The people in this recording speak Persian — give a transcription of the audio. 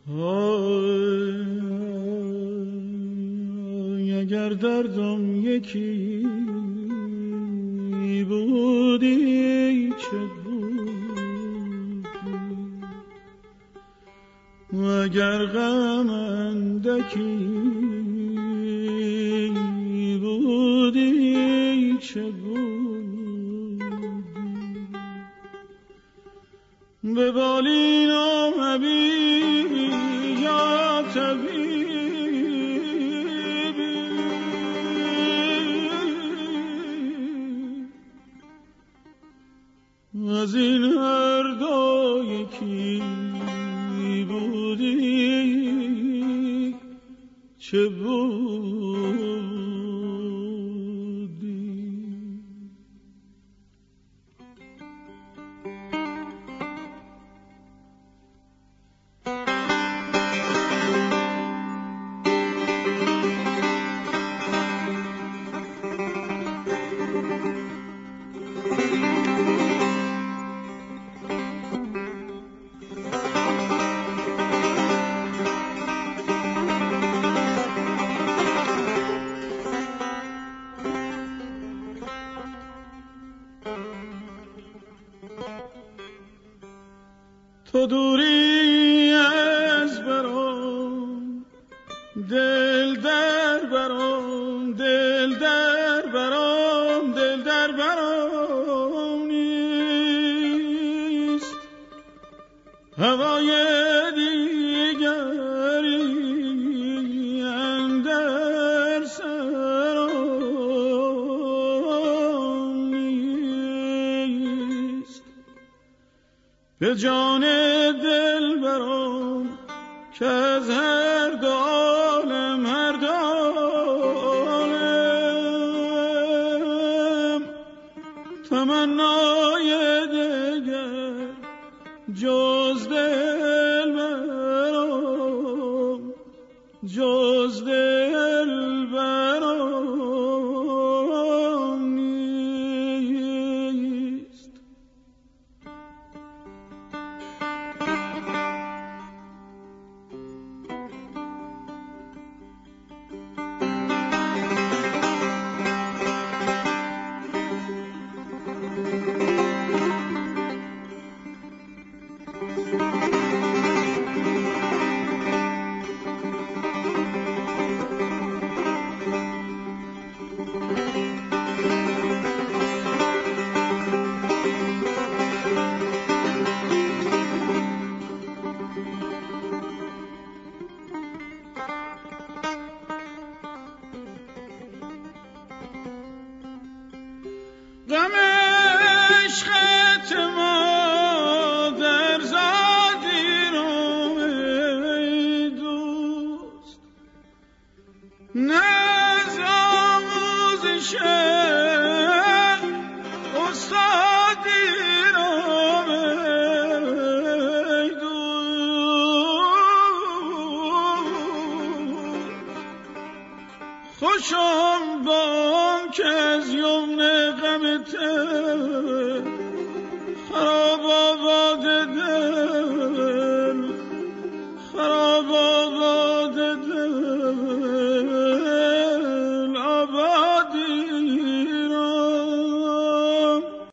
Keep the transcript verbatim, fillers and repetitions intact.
اگر دردم یکی بودی چه بود، اگر غم اندکی بودی چه بود، به بالین حبیبی یا طبیبی از این هر دو یکی بودی چه بودی. تو دوری از برام، دل در برام، دل در برام، دل در برام نیست، هوای دیگری اندر سرام نیست، به جان دل برام که از هر دو عالم، هر دو عالم تمنای دگر جز دل برام، جز دل برام نیست. غم عشقت ما در زادی رو ای دوست، نه از آموزش استادی رو ای دوست، خوشا